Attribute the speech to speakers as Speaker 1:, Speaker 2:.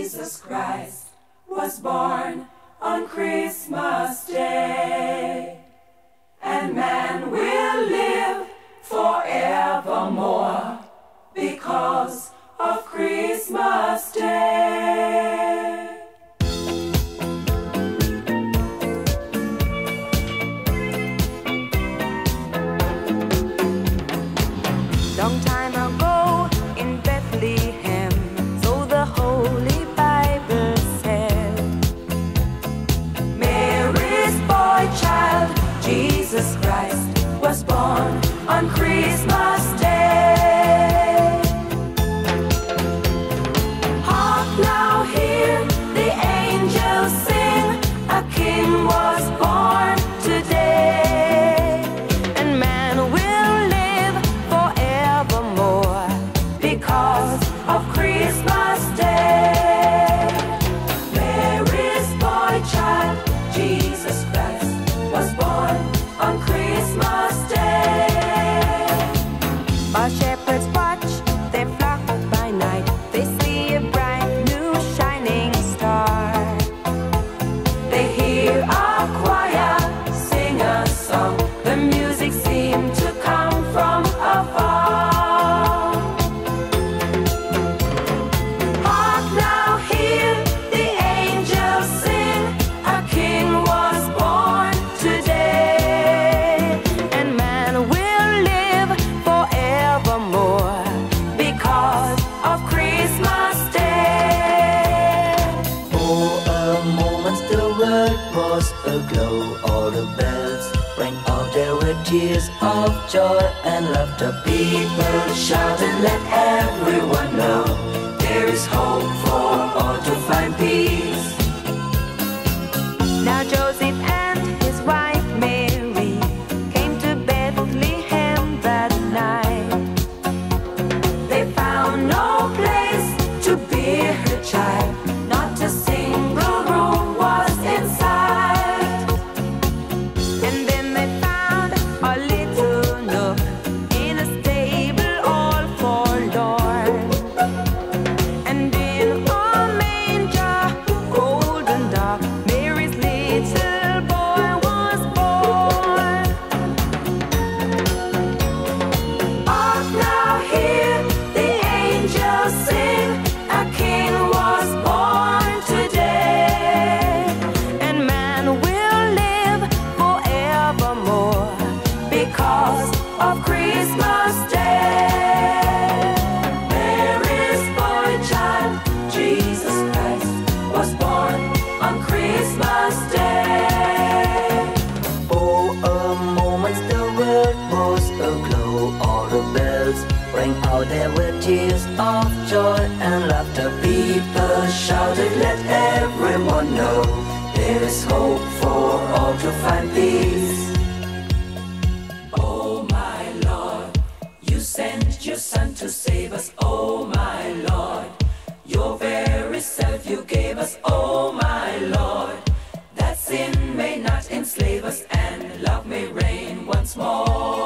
Speaker 1: Jesus Christ was born on Christmas Day, and man will live forevermore because of Christmas Day.
Speaker 2: Long time ago in Bethlehem, so the Holy Bible said,
Speaker 1: Mary's boy child, Jesus Christ, was born on Christmas Day. Hark now, hear the angels sing, a king was born today,
Speaker 2: and man will live forevermore
Speaker 1: because of Christmas Day. Mary's boy child, Jesus Christ, was born on Christmas Day.
Speaker 2: While shepherds watch their flock by night, they see a bright new shining star.
Speaker 1: They hear a choir sing a song, the music seemed to come from afar. Hark now, hear the angels sing, a king was born today,
Speaker 2: And man will live forevermore
Speaker 1: because of Christmas Day.
Speaker 3: For a moment the world was aglow, all the bells rang out, there were tears of joy and laughter.
Speaker 1: People shouted, let everyone know, there is hope for all to find peace.
Speaker 2: Now Joseph and his wife Mary came to Bethlehem that night.
Speaker 1: They found no place to bear her child, not a single room was inside.
Speaker 2: And then they found a little nook in a stable all forlorn. And in a manger, cold and dark, Mary's little boy was born.
Speaker 1: Hark now, hear the angels sing, a king was born today,
Speaker 2: And man will live forevermore
Speaker 1: because of Christmas Day. Mary's boy child, Jesus Christ, was born on Christmas Day.
Speaker 3: For a moment the world was aglow, all the bells rang out, there were tears of joy and laughter.
Speaker 1: People shouted, let everyone know, there is hope for all to find peace. Oh my Lord, you sent your Son to save us. Oh my Lord, your very self you gave us. Oh my Lord, that sin may not enslave us and love may reign once more.